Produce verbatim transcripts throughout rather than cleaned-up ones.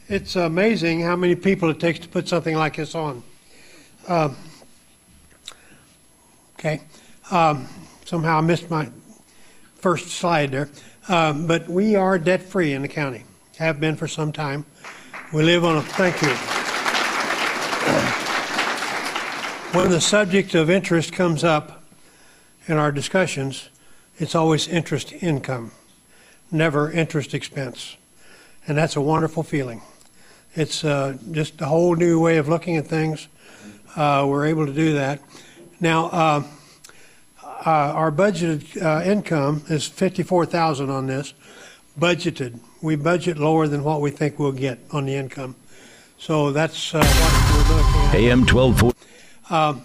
It's amazing how many people it takes to put something like this on. Um, okay. Um, somehow I missed my first slide there. Um, but we are debt-free in the county. Have been for some time. We live on a, thank you. When the subject of interest comes up in our discussions, it's always interest income, never interest expense. And that's a wonderful feeling. It's uh, just a whole new way of looking at things. Uh, we're able to do that. Now, uh, uh, our budgeted uh, income is fifty-four thousand dollars on this. Budgeted. We budget lower than what we think we'll get on the income. So that's uh, what we're looking at. A M twelve forty. Um,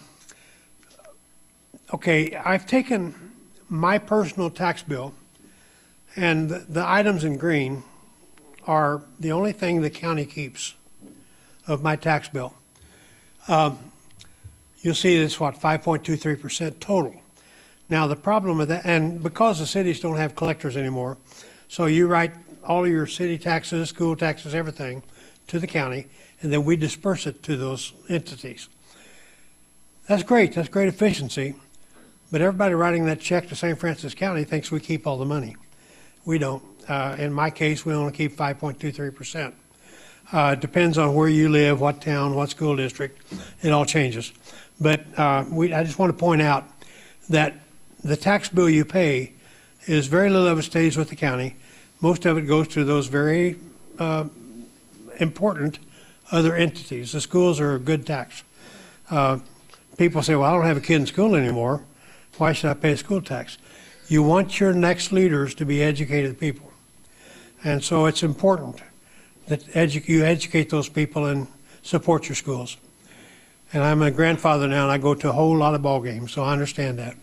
okay, I've taken my personal tax bill, and the, the items in green are the only thing the county keeps of my tax bill. Um, you'll see it's what, five point two three percent total. Now the problem with that, and because the cities don't have collectors anymore, so you write all of your city taxes, school taxes, everything to the county, and then we disperse it to those entities. That's great, that's great efficiency, but everybody writing that check to Saint Francis County thinks we keep all the money. We don't. Uh, in my case, we only keep five point two three percent. Uh, it depends on where you live, what town, what school district. It all changes. But uh, we, I just want to point out that the tax bill you pay is very little of it stays with the county. Most of it goes to those very uh, important other entities. The schools are a good tax. Uh, people say, well, I don't have a kid in school anymore. Why should I pay school tax? You want your next leaders to be educated people. And so it's important that edu you educate those people and support your schools. And I'm a grandfather now, and I go to a whole lot of ball games, so I understand that.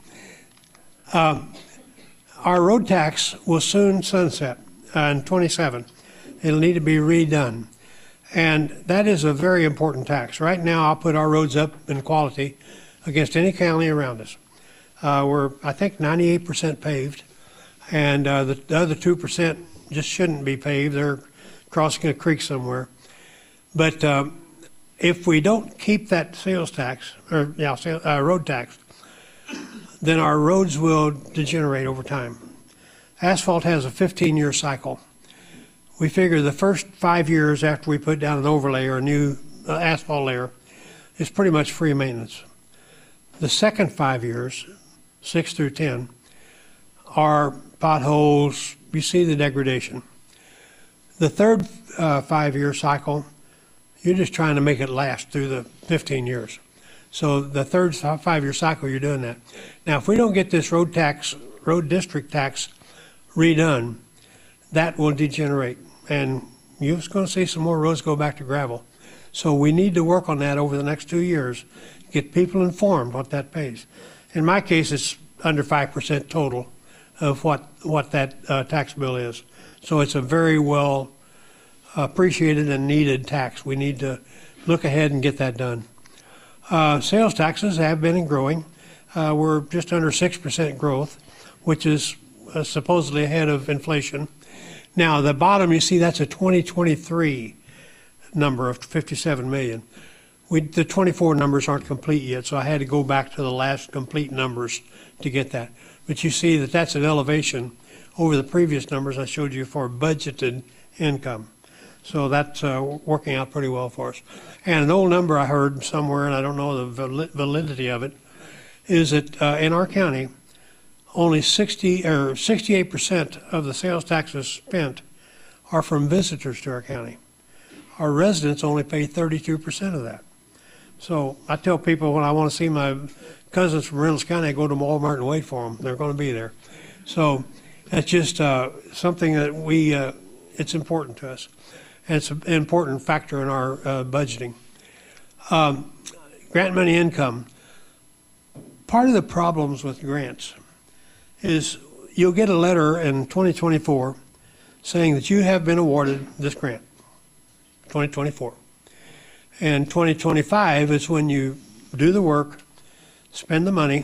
Um, our road tax will soon sunset uh, in twenty-seven. It'll need to be redone. And that is a very important tax. Right now, I'll put our roads up in quality against any county around us. Uh, we're, I think, ninety-eight percent paved, and uh, the, the other two percent just shouldn't be paved. They're crossing a creek somewhere. But um, if we don't keep that sales tax, or yeah, sales, uh, road tax, then our roads will degenerate over time. Asphalt has a fifteen year cycle. We figure the first five years after we put down an overlay or a new uh, asphalt layer is pretty much free maintenance. The second five years, six through ten, are potholes. You see the degradation. The third uh, five-year cycle, you're just trying to make it last through the fifteen years. So the third five-year cycle, you're doing that. Now, if we don't get this road tax, road district tax redone, that will degenerate, and you're just going to see some more roads go back to gravel. So we need to work on that over the next two years, get people informed what that pays. In my case, it's under five percent total of what, what that uh, tax bill is. So it's a very well appreciated and needed tax. We need to look ahead and get that done. Uh, sales taxes have been growing. Uh, we're just under six percent growth, which is uh, supposedly ahead of inflation. Now, the bottom, you see, that's a twenty twenty-three number of fifty-seven million. We, the twenty-four numbers aren't complete yet, so I had to go back to the last complete numbers to get that. But you see that that's an elevation over the previous numbers I showed you for budgeted income. So that's uh, working out pretty well for us. And an old number I heard somewhere, and I don't know the validity of it, is that uh, in our county, only sixty or sixty-eight percent of the sales taxes spent are from visitors to our county. Our residents only pay thirty-two percent of that. So I tell people when I want to see my cousins from Reynolds County, I go to Walmart and wait for them. They're going to be there. So that's just uh, something that we, uh, it's important to us. And it's an important factor in our uh, budgeting. Um, grant money income. Part of the problems with grants is you'll get a letter in twenty twenty-four saying that you have been awarded this grant, twenty twenty-four. And twenty twenty-five is when you do the work, spend the money,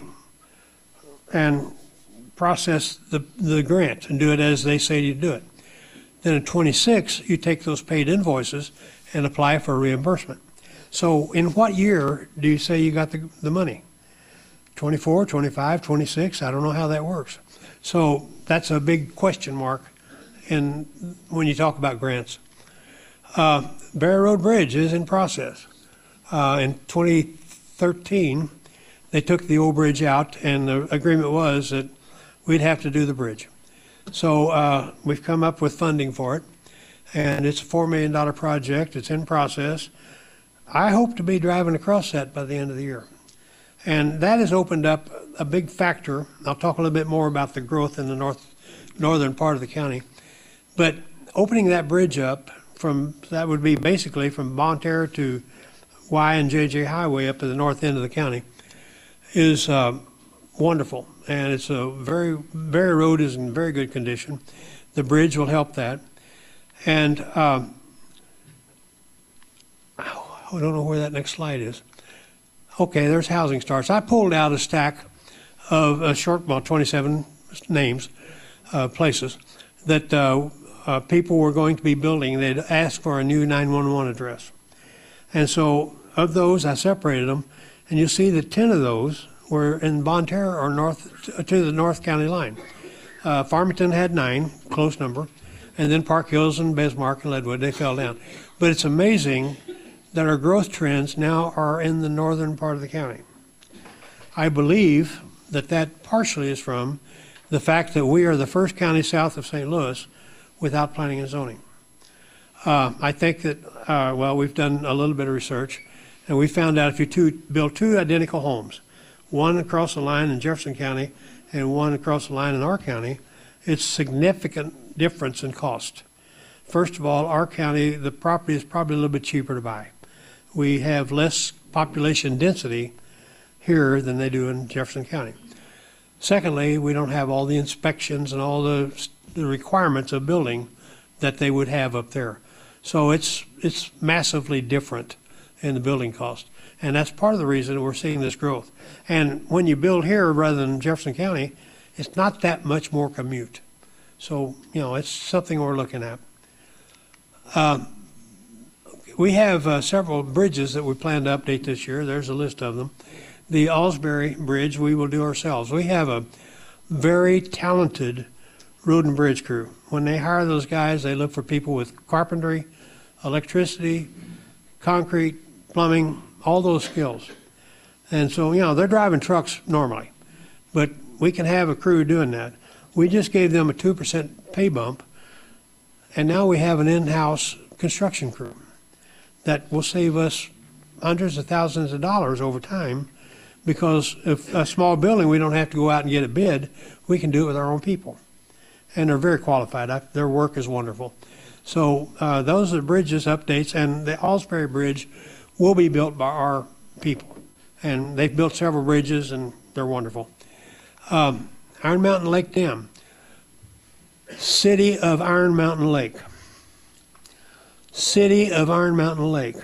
and process the, the grant and do it as they say you do it. Then in twenty-six, you take those paid invoices and apply for reimbursement. So in what year do you say you got the, the money? twenty-four, twenty-five, twenty-six? I don't know how that works. So that's a big question mark in, when you talk about grants. Uh, Bear Road Bridge is in process. Uh, in twenty thirteen, they took the old bridge out, and the agreement was that we'd have to do the bridge. So uh, we've come up with funding for it, and it's a four million dollar project. It's in process. I hope to be driving across that by the end of the year. And that has opened up a big factor. I'll talk a little bit more about the growth in the north northern part of the county. But opening that bridge up, from that would be basically from Bonne Terre to Y and J J Highway up to the north end of the county, is uh, wonderful. And it's a very, Berry Road is in very good condition. The bridge will help that. And um, I don't know where that next slide is. Okay, there's housing starts. I pulled out a stack of a short, well, twenty-seven names, uh, places that uh, uh, people were going to be building. They'd asked for a new nine one one address. And so of those, I separated them. And you see that ten of those were in Bonne Terre or north to the North County line. Uh, Farmington had nine, close number. And then Park Hills and Bismarck and Leadwood, they fell down. But it's amazing that our growth trends now are in the northern part of the county. I believe that that partially is from the fact that we are the first county south of Saint Louis without planning and zoning. Uh, I think that, uh, well, we've done a little bit of research, and we found out if you two, build two identical homes, one across the line in Jefferson County and one across the line in our county, it's significant difference in cost. First of all, our county, the property is probably a little bit cheaper to buy. We have less population density here than they do in Jefferson County. Secondly, we don't have all the inspections and all the, the requirements of building that they would have up there. So it's, it's massively different in the building cost. And that's part of the reason we're seeing this growth. And when you build here rather than Jefferson County, it's not that much more commute. So, you know, it's something we're looking at. Uh, we have uh, several bridges that we plan to update this year. There's a list of them. The Alsbury Bridge we will do ourselves. We have a very talented road and bridge crew. When they hire those guys, they look for people with carpentry, electricity, concrete, plumbing, all those skills. And so, you know, they're driving trucks normally, but we can have a crew doing that. We just gave them a two percent pay bump, and now we have an in-house construction crew that will save us hundreds of thousands of dollars over time, because if a small building, we don't have to go out and get a bid. We can do it with our own people. And they're very qualified. I, their work is wonderful. So uh, those are bridges updates, and the Alsbury Bridge will be built by our people. And they've built several bridges, and they're wonderful. Um, Iron Mountain Lake Dam. City of Iron Mountain Lake. City of Iron Mountain Lake.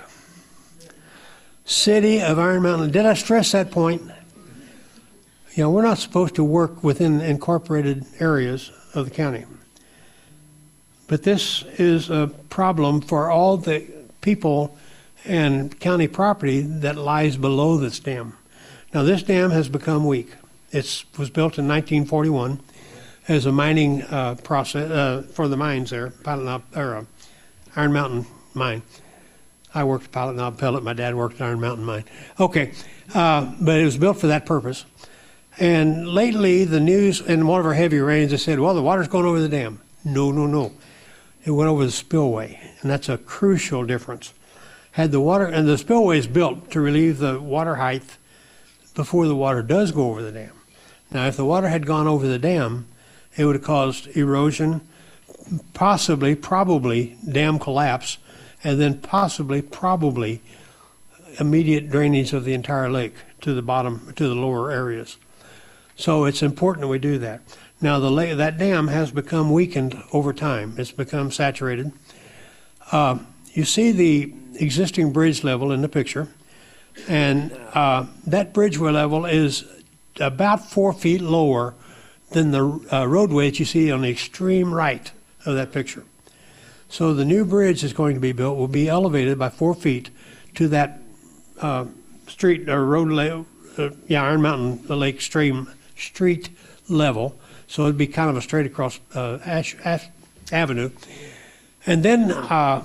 City of Iron Mountain. Did I stress that point? You know, we're not supposed to work within incorporated areas of the county. But this is a problem for all the people and county property that lies below this dam. Now, this dam has become weak. It was built in nineteen forty-one as a mining uh, process uh, for the mines there, Pilot Knob, or uh, Iron Mountain Mine. I worked at Pilot Knob Pellet. My dad worked at Iron Mountain Mine. Okay, uh, but it was built for that purpose. And lately, the news, in one of our heavy rains, they said, well, the water's going over the dam. No, no, no. It went over the spillway, and that's a crucial difference. Had the water, and the spillway is built to relieve the water height before the water does go over the dam. Now, if the water had gone over the dam, it would have caused erosion, possibly, probably dam collapse, and then possibly, probably immediate drainage of the entire lake to the bottom, to the lower areas. So it's important that we do that. Now, the lake, that dam has become weakened over time. It's become saturated. Uh, you see the existing bridge level in the picture, and uh, that bridge level is about four feet lower than the uh, roadway that you see on the extreme right of that picture. So the new bridge that's going to be built will be elevated by four feet to that uh, street or road, la- uh, yeah, Iron Mountain Lake stream street level. So it'd be kind of a straight across uh, Ash, Ash Avenue. And then uh,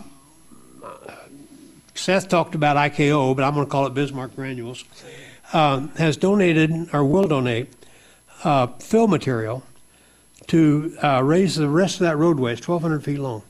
Seth talked about I K O, but I'm going to call it Bismarck Granules, uh, has donated or will donate uh, fill material to uh, raise the rest of that roadway. It's twelve hundred feet long,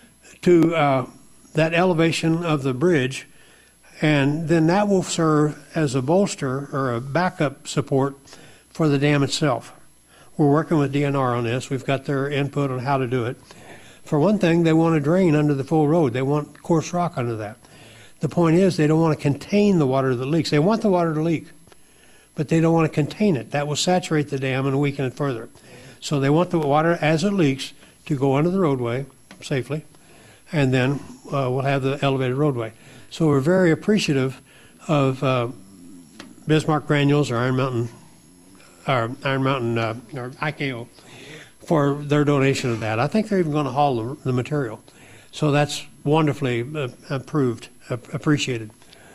to uh, that elevation of the bridge, and then that will serve as a bolster or a backup support for the dam itself. We're working with D N R on this. We've got their input on how to do it. For one thing, they want to drain under the full road. They want coarse rock under that. The point is they don't want to contain the water that leaks. They want the water to leak, but they don't want to contain it. That will saturate the dam and weaken it further. So they want the water as it leaks to go under the roadway safely, and then uh, we'll have the elevated roadway. So we're very appreciative of uh, Bismarck Granules or Iron Mountain, or Iron Mountain uh, or I K O for their donation of that. I think they're even going to haul the, the material. So that's wonderfully uh, approved, uh, appreciated.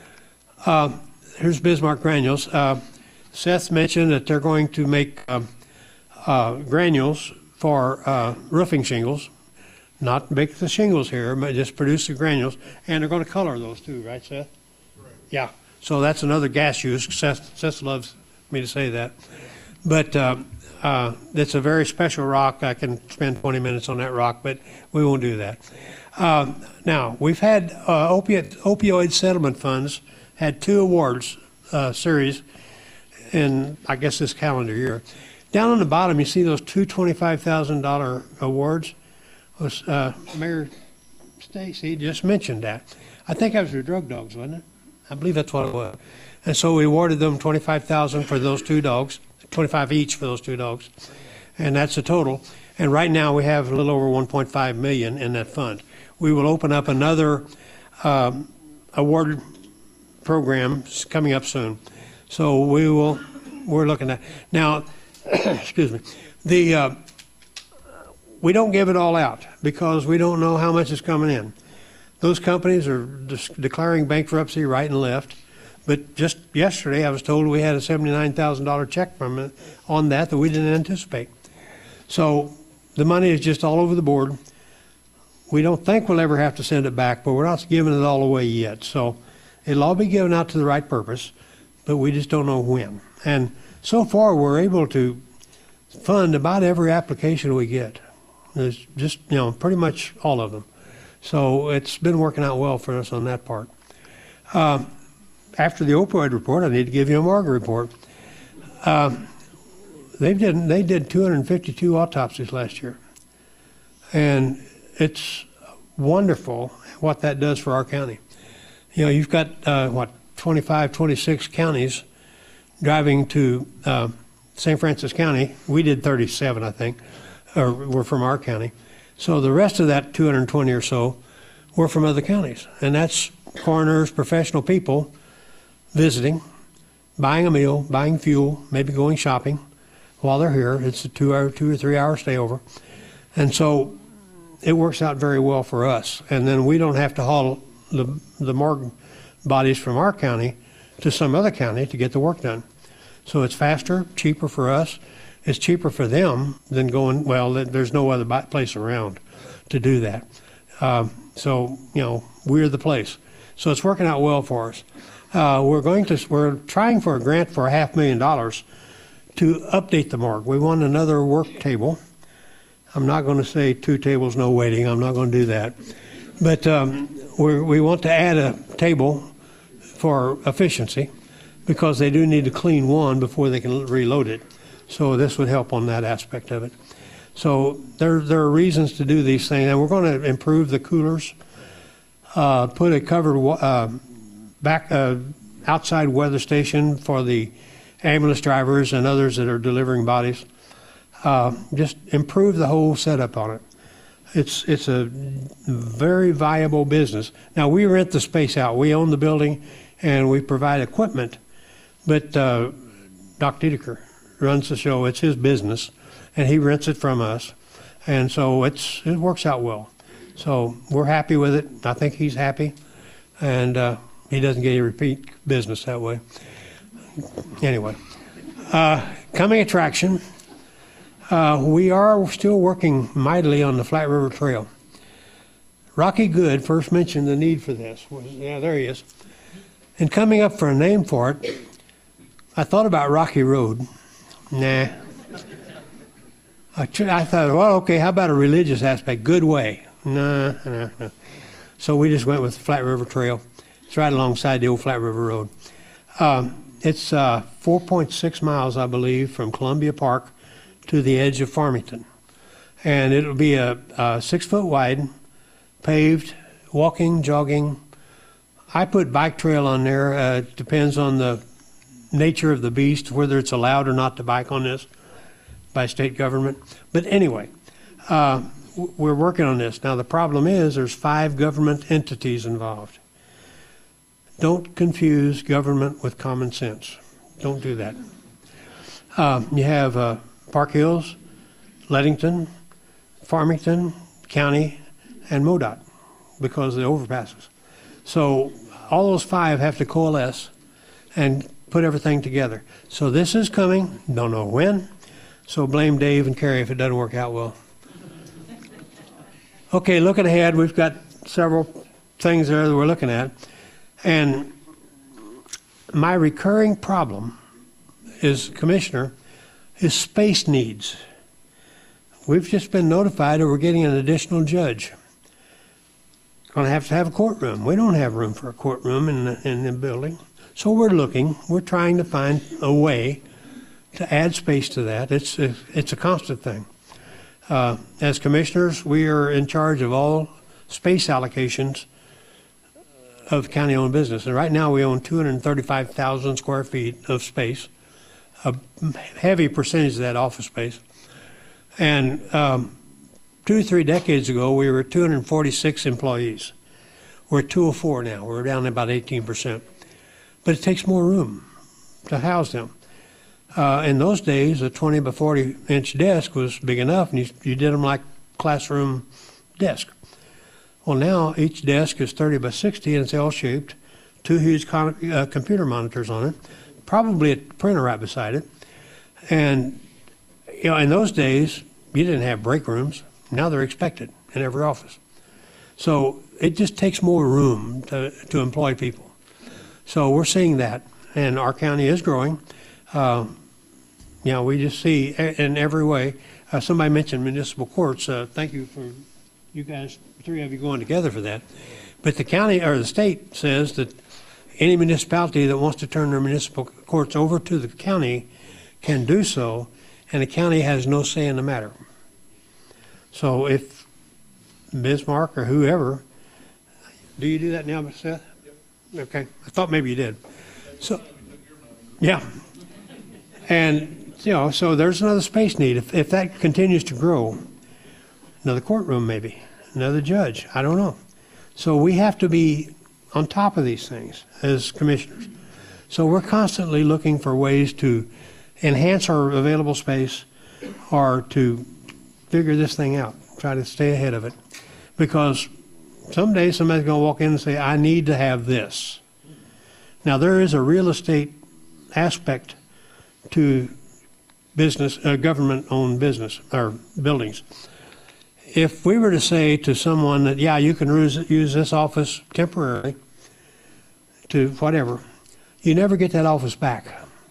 Uh, here's Bismarck Granules. Uh, Seth mentioned that they're going to make uh, uh, granules for uh, roofing shingles, not make the shingles here, but just produce the granules, and they're going to color those too, right, Seth? Right. Yeah. So that's another gas use. Seth, Seth loves me to say that. But uh, uh, it's a very special rock. I can spend twenty minutes on that rock, but we won't do that. Uh, now, we've had uh, opiate, opioid settlement funds, had two awards uh, series in, I guess, this calendar year. Down on the bottom, you see those two twenty-five thousand dollars awards. Was, uh, Mayor Stacy just mentioned that. I think that was for drug dogs, wasn't it? I believe that's what it was. And so we awarded them twenty-five thousand dollars for those two dogs, twenty-five each for those two dogs, and that's the total. And right now we have a little over one point five million dollars in that fund. We will open up another um, award program coming up soon. So we will, we're looking at, now, excuse me, the, uh, we don't give it all out because we don't know how much is coming in. Those companies are just declaring bankruptcy right and left. But just yesterday I was told we had a seventy-nine thousand dollars check from it on that that we didn't anticipate. So the money is just all over the board. We don't think we'll ever have to send it back, but we're not giving it all away yet. So it'll all be given out to the right purpose, but we just don't know when. And so far we're able to fund about every application we get. There's just, you know, pretty much all of them. So it's been working out well for us on that part. Uh, after the opioid report, I need to give you a Marga report. Uh, they did they did two hundred fifty-two autopsies last year, and it's wonderful what that does for our county. You know, you've got uh, what twenty-five, twenty-six counties driving to uh, Saint Francis County. We did thirty-seven, I think, or were from our county. So the rest of that two hundred twenty or so were from other counties, and that's coroners, professional people visiting, buying a meal, buying fuel, maybe going shopping while they're here. It's a two-hour, two or three-hour stayover, and so it works out very well for us. And then we don't have to haul the the morgue bodies from our county to some other county to get the work done. So it's faster, cheaper for us. It's cheaper for them than going, well, there's no other place around to do that. Um, so, you know, we're the place. So it's working out well for us. Uh, we're going to, we're trying for a grant for a half million dollars to update the morgue. We want another work table. I'm not going to say two tables, no waiting. I'm not going to do that. But um, we're, we want to add a table for efficiency because they do need to clean one before they can reload it. So this would help on that aspect of it. So there, there are reasons to do these things, and we're going to improve the coolers, uh, put a covered uh, back uh, outside weather station for the ambulance drivers and others that are delivering bodies. Uh, just improve the whole setup on it. It's it's a very viable business. Now we rent the space out. We own the building, and we provide equipment, but uh, Doctor Dedeker runs the show. It's his business, and he rents it from us, and so it's it works out well. So we're happy with it. I think he's happy, and uh, he doesn't get any repeat business that way. Anyway, uh, coming attraction, uh, we are still working mightily on the Flat River Trail. Rocky Good first mentioned the need for this. Well, yeah, there he is. And coming up for a name for it, I thought about Rocky Road. Nah. I, tr- I thought, well, okay, how about a religious aspect? Good Way. Nah, nah, nah. So we just went with Flat River Trail. It's right alongside the old Flat River Road. Um, it's uh, four point six miles, I believe, from Columbia Park to the edge of Farmington. And it'll be a, a six foot wide, paved, walking, jogging. I put bike trail on there. Uh, it depends on the nature of the beast, whether it's allowed or not to bike on this by state government. But anyway, uh, we're working on this. Now the problem is there's five government entities involved. Don't confuse government with common sense. Don't do that. Uh, you have uh, Park Hills, Leadington, Farmington County, and MoDOT because of the overpasses. So all those five have to coalesce and put everything together. So this is coming, don't know when, so blame Dave and Carrie if it doesn't work out well. Okay, looking ahead, we've got several things there that we're looking at. And my recurring problem is, Commissioner, is space needs. We've just been notified that we're getting an additional judge. Going to have to have a courtroom. We don't have room for a courtroom in the, in the building. So we're looking, we're trying to find a way to add space to that. It's a, it's a constant thing. Uh, as commissioners, we are in charge of all space allocations of county-owned business. And right now we own two hundred thirty-five thousand square feet of space, a heavy percentage of that office space. And um, two or three decades ago, we were two hundred forty-six employees. We're at two oh four now. We're down to about eighteen percent. But it takes more room to house them. Uh, in those days, a twenty by forty inch desk was big enough, and you, you did them like classroom desk. Well, now each desk is thirty by sixty, and it's L-shaped, two huge con- uh, computer monitors on it, probably a printer right beside it. And you know, in those days, you didn't have break rooms. Now they're expected in every office. So it just takes more room to, to employ people. So we're seeing that, and our county is growing. Uh, you know, we just see in every way. Uh, somebody mentioned municipal courts. Uh, thank you for you guys, three of you going together for that. But the county or the state says that any municipality that wants to turn their municipal courts over to the county can do so, and the county has no say in the matter. So if Bismarck or whoever, do you do that now, Seth? Yep. Okay, I thought maybe you did. So, yeah, and you know, so there's another space need. If if that continues to grow, another courtroom maybe, another judge. I don't know. So we have to be on top of these things as commissioners. So we're constantly looking for ways to enhance our available space or to figure this thing out, try to stay ahead of it. Because someday somebody's going to walk in and say, I need to have this. Now, there is a real estate aspect to business, uh, government-owned business or buildings. If we were to say to someone that, yeah, you can use, use this office temporarily to whatever, you never get that office back.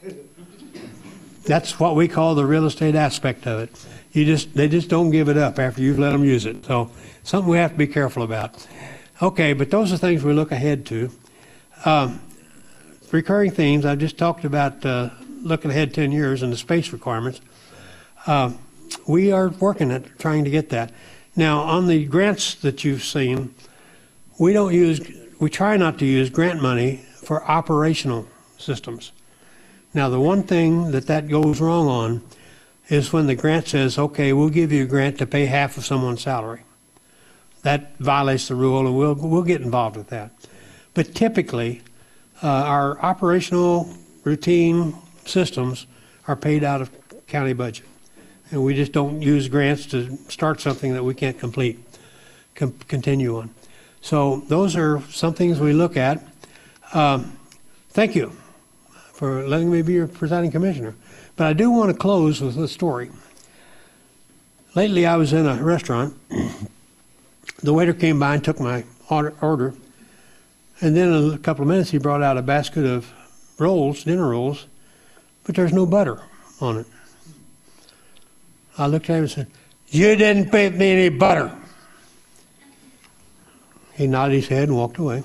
That's what we call the real estate aspect of it. You just they just don't give it up after you've let them use it. So something we have to be careful about. Okay, but those are things we look ahead to. Um, recurring themes, I've just talked about uh, looking ahead ten years and the space requirements. Uh, we are working at trying to get that. Now, on the grants that you've seen, we don't use, we try not to use grant money for operational systems. Now, the one thing that that goes wrong on is when the grant says, okay, we'll give you a grant to pay half of someone's salary. That violates the rule, and we'll, we'll get involved with that. But typically, uh, our operational routine systems are paid out of county budget. And we just don't use grants to start something that we can't complete. com- continue on. So those are some things we look at. Um, thank you for letting me be your presiding commissioner. But I do want to close with a story. Lately, I was in a restaurant. The waiter came by and took my order. And then in a couple of minutes, he brought out a basket of rolls, dinner rolls, but there's no butter on it. I looked at him and said, "You didn't pay me any butter." He nodded his head and walked away.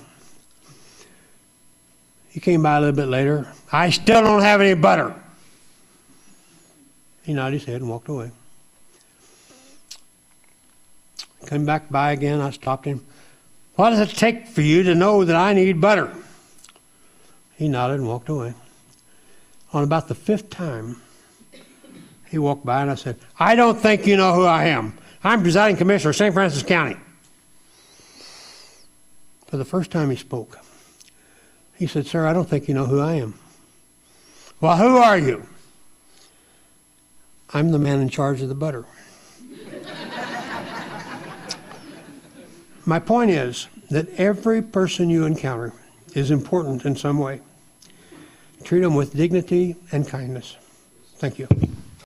He came by a little bit later. "I still don't have any butter." He nodded his head and walked away. Came back by again. I stopped him. "What does it take for you to know that I need butter?" He nodded and walked away. On about the fifth time, he walked by and I said, "I don't think you know who I am. I'm presiding commissioner of Saint Francis County." For the first time he spoke. He said, "Sir, I don't think you know who I am." "Well, who are you?" "I'm the man in charge of the butter." My point is that every person you encounter is important in some way. Treat them with dignity and kindness. Thank you.